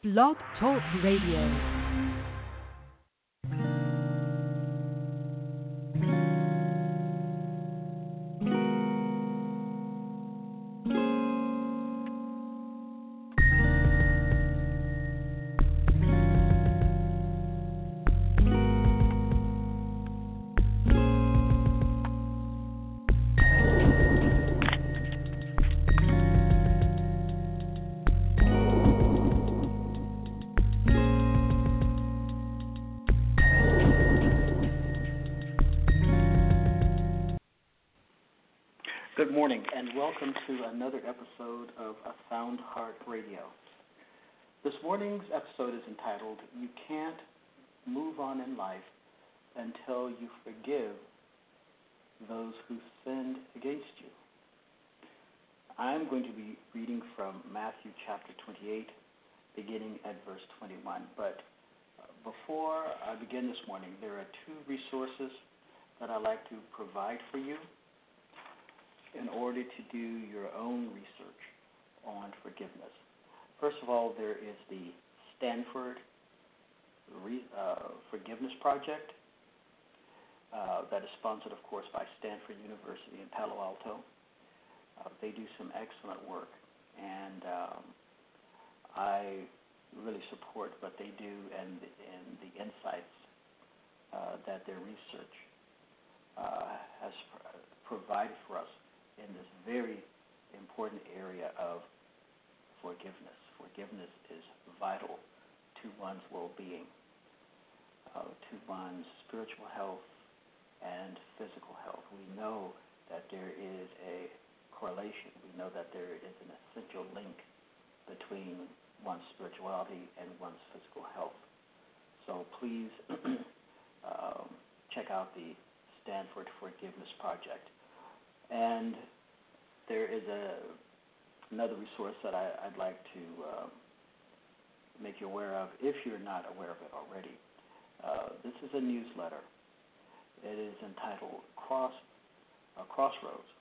Blog Talk Radio. Good morning, and welcome to another episode of A Sound Heart Radio. This morning's episode is entitled, You Can't Move On in Life Until You Forgive Those Who Sinned Against You. I'm going to be reading from Matthew chapter 28, beginning at verse 21. But before I begin this morning, there are two resources that I'd like to provide for you in order to do your own research on forgiveness. First of all, there is the Stanford Forgiveness Project that is sponsored, of course, by Stanford University in Palo Alto. They do some excellent work, and I really support what they do and the insights that their research has provided for us in this very important area of forgiveness. Forgiveness is vital to one's well-being, to one's spiritual health and physical health. We know that there is a correlation. We know that there is an essential link between one's spirituality and one's physical health. So please check out the Stanford Forgiveness Project. And there is another resource that I'd like to make you aware of, if you're not aware of it already. This is a newsletter. It is entitled Crossroads,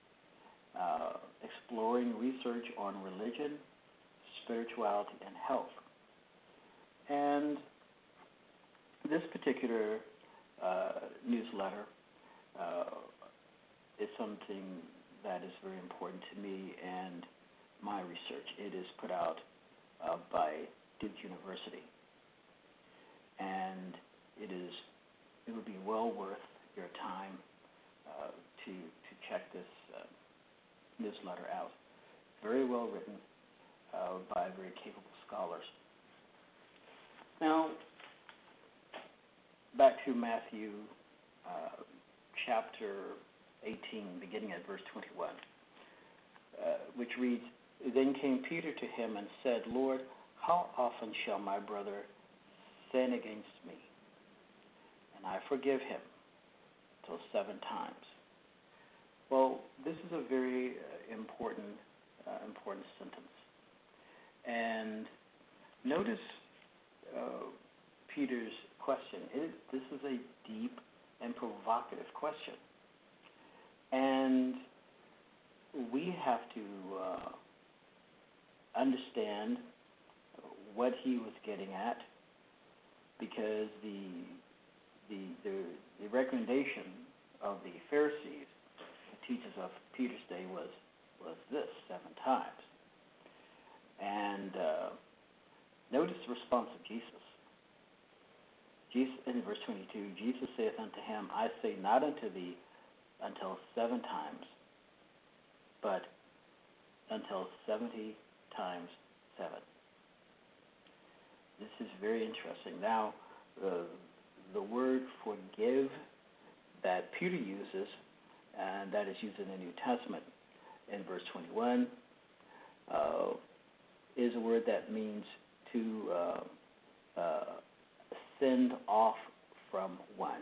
Exploring Research on Religion, Spirituality, and Health. And this particular newsletter is something that is very important to me and my research. It is put out by Duke University, and it would be well worth your time to check this newsletter out. Very well written by very capable scholars. Now, back to Matthew chapter 18, beginning at verse 21, which reads, Then came Peter to him and said, Lord, how often shall my brother sin against me, and I forgive him? Till 7 times. Well, this is a very important sentence. And notice Peter's question. This is a deep and provocative question. And we have to understand what he was getting at, because the recommendation of the Pharisees, the teachers of Peter's day, was this: 7 times. And notice the response of Jesus. Jesus, in verse 22, Jesus saith unto him, I say not unto thee until 7 times, but until 70 times 7. This is very interesting. Now, the word forgive that Peter uses, and that is used in the New Testament in verse 21, is a word that means to send off from one.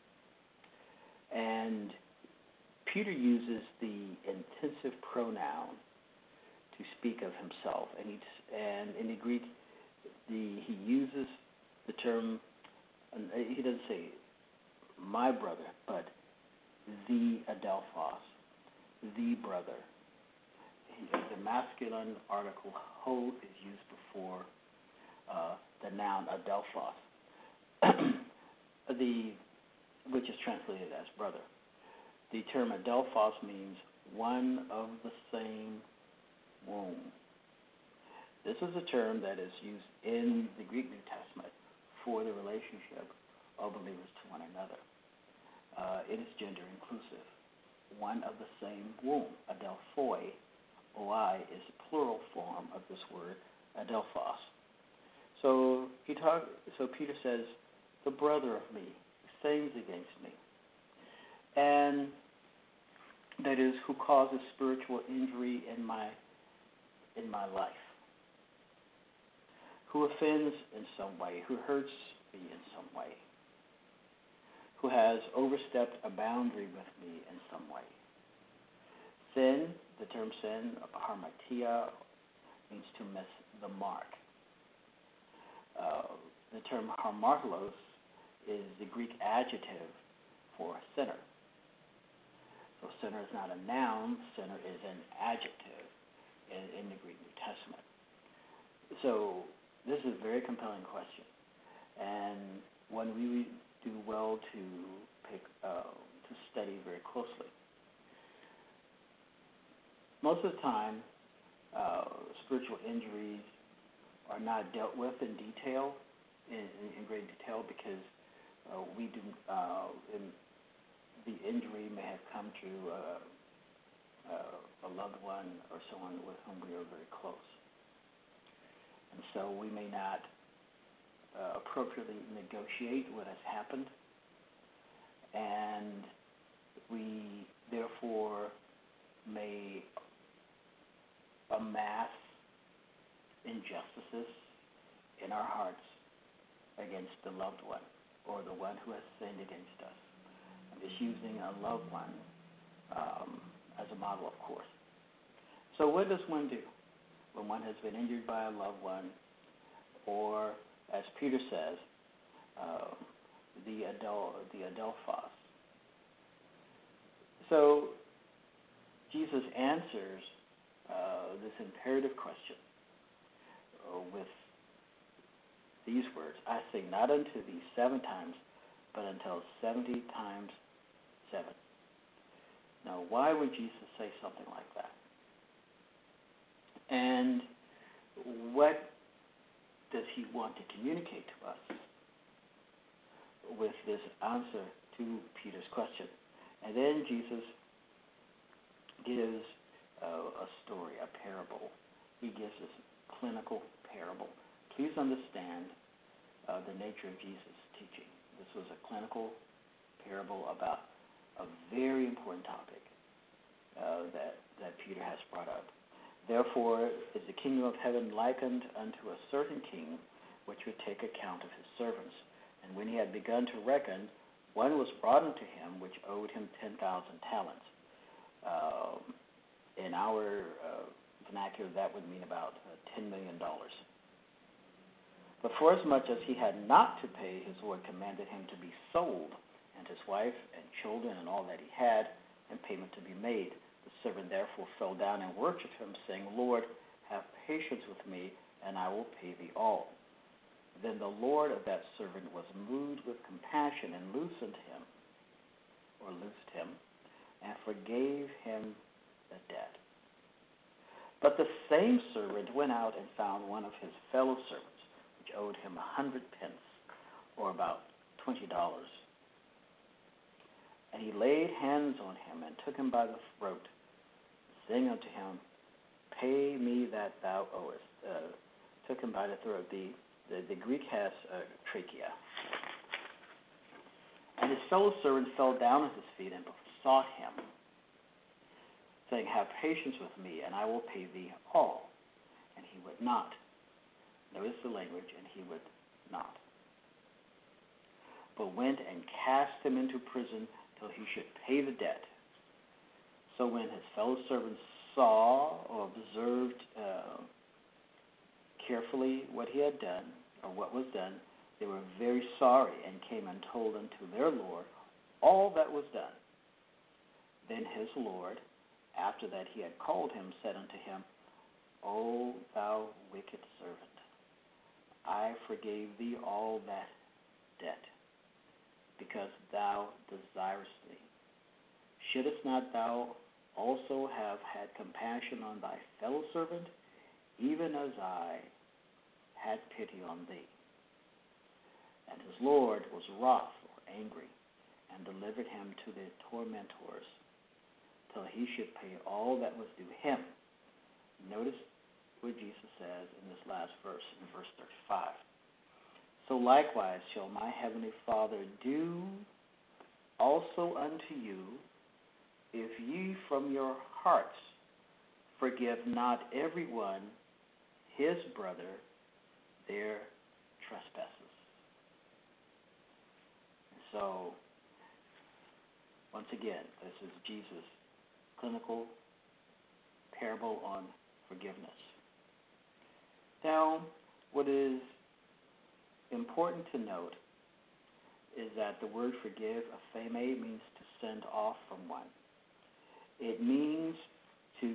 And Peter uses the intensive pronoun to speak of himself, and in the Greek, he uses the term. He doesn't say my brother, but the Adelphos, the brother. The masculine article ho is used before the noun adelphos, which is translated as brother. The term adelphos means one of the same womb. This is a term that is used in the Greek New Testament for the relationship of believers to one another. It is gender inclusive. One of the same womb. Adelphoi, oi, is the plural form of this word, adelphos. So Peter says, the brother of me sins against me, and that is, who causes spiritual injury in my life, who offends in some way, who hurts me in some way, who has overstepped a boundary with me in some way. Sin, the term sin, harmatia, means to miss the mark. The term hamartolos is the Greek adjective for sinner. So sinner is not a noun, sinner is an adjective in the Greek New Testament. So this is a very compelling question, and one we do well to study very closely. Most of the time, spiritual injuries are not dealt with in detail, in great detail, because the injury may have come to a loved one or someone with whom we are very close. And so we may not appropriately negotiate what has happened, and we therefore may amass injustices in our hearts against the loved one or the one who has sinned against us. I'm just using a loved one as a model, of course. So what does one do when one has been injured by a loved one, or, as Peter says, the adelphos? So Jesus answers this imperative question with these words, I say not unto thee 7 times, but until 70 times 7. Now, why would Jesus say something like that? And what does he want to communicate to us with this answer to Peter's question? And then Jesus gives a story, a parable. He gives this clinical parable. Please understand the nature of Jesus' teaching. This was a clinical parable about a very important topic that Peter has brought up. Therefore is the kingdom of heaven likened unto a certain king, which would take account of his servants. And when he had begun to reckon, one was brought unto him which owed him 10,000 talents. In our vernacular, that would mean about $10 million. But forasmuch as he had not to pay, his Lord commanded him to be sold, and his wife and children and all that he had, and payment to be made. The servant therefore fell down and worshipped him, saying, Lord, have patience with me, and I will pay thee all. Then the Lord of that servant was moved with compassion and loosed him, and forgave him the debt. But the same servant went out and found one of his fellow servants, which owed him 100 pence, or about $20. And he laid hands on him and took him by the throat, saying unto him, Pay me that thou owest. Took him by the throat. The Greek has trachea. And his fellow servant fell down at his feet and besought him, saying, Have patience with me, and I will pay thee all. And he would not. Notice the language, and he would not. But went and cast him into prison till he should pay the debt. So when his fellow servants saw or observed carefully what he had done, or what was done, they were very sorry and came and told unto their Lord all that was done. Then his Lord, after that he had called him, said unto him, O thou wicked servant, I forgave thee all that debt, because thou desirest me. Shouldest not thou also have had compassion on thy fellow servant, even as I had pity on thee? And his Lord was wroth or angry, and delivered him to the tormentors, till he should pay all that was due him. Notice what Jesus says in this last verse, in verse 35. So likewise shall my heavenly Father do also unto you, if ye from your hearts forgive not everyone his brother their trespasses. So, once again, this is Jesus' clinical parable on forgiveness. Now, what is important to note is that the word forgive, apheme, means to send off from one. It means to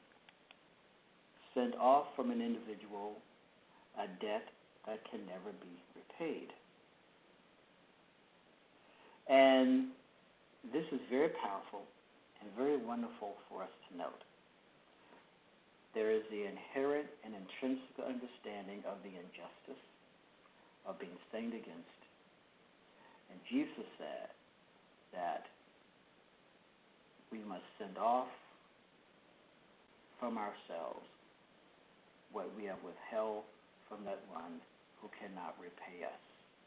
send off from an individual a debt that can never be repaid. And this is very powerful and very wonderful for us to note. There is the inherent and intrinsic understanding of the injustice of being sinned against. And Jesus said that we must send off from ourselves what we have withheld from that one who cannot repay us.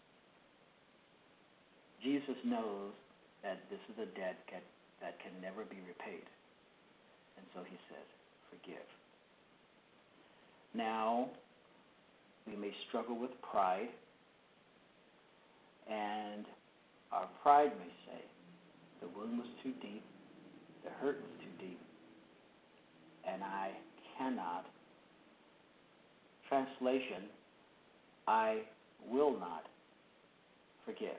Jesus knows that this is a debt that can never be repaid. And so he says, forgive. Now, we may struggle with pride, and our pride may say, the wound was too deep, the hurt was too deep, and I cannot. Translation, I will not forgive.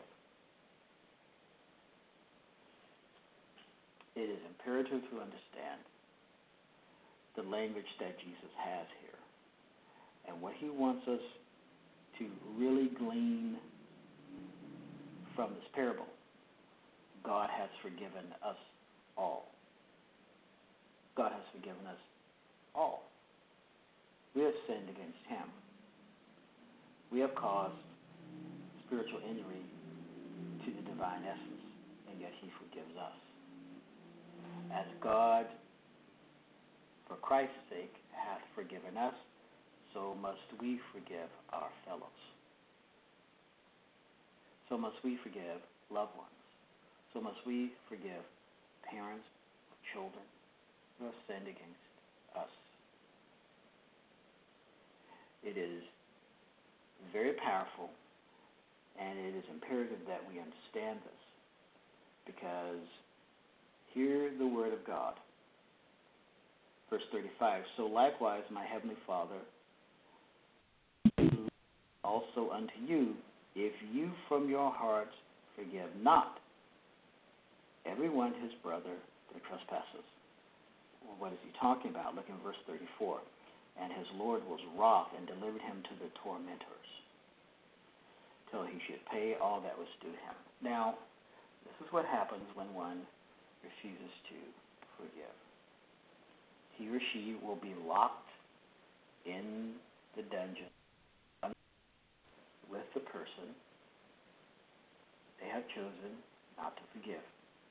It is imperative to understand the language that Jesus has here and what he wants us to really glean from this parable. God has forgiven us all. God has forgiven us all. We have sinned against him. We have caused spiritual injury to the divine essence, and yet he forgives us. As God, for Christ's sake, hath forgiven us, so must we forgive our fellows. So must we forgive loved ones. So must we forgive parents, children who have sinned against us. It is very powerful, and it is imperative that we understand this, because hear the word of God. Verse 35, so likewise my heavenly Father do also unto you, if you from your hearts forgive not everyone his brother their trespasses. Well, what is he talking about? Look in verse 34. And his Lord was wroth and delivered him to the tormentors, till he should pay all that was due him. Now, this is what happens when one refuses to forgive. He or she will be locked in the dungeon with the person they have chosen not to forgive.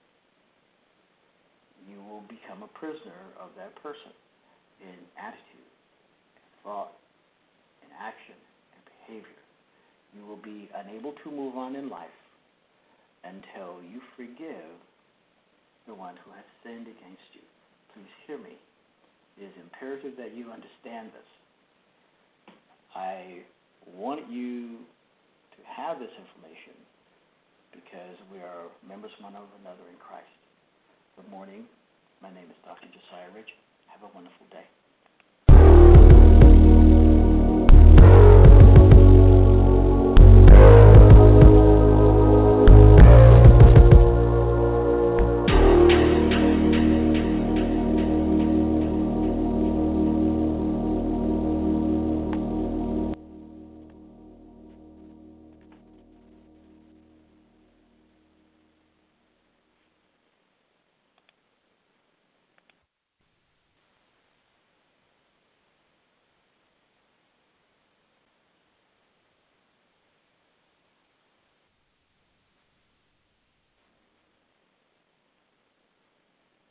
You will become a prisoner of that person in attitude, thought, in action, and behavior. You will be unable to move on in life until you forgive the one who has sinned against you. Please hear me. It is imperative that you understand this. I want you to have this information because we are members one of another in Christ. Good morning. My name is Dr. Josiah Rich. Have a wonderful day.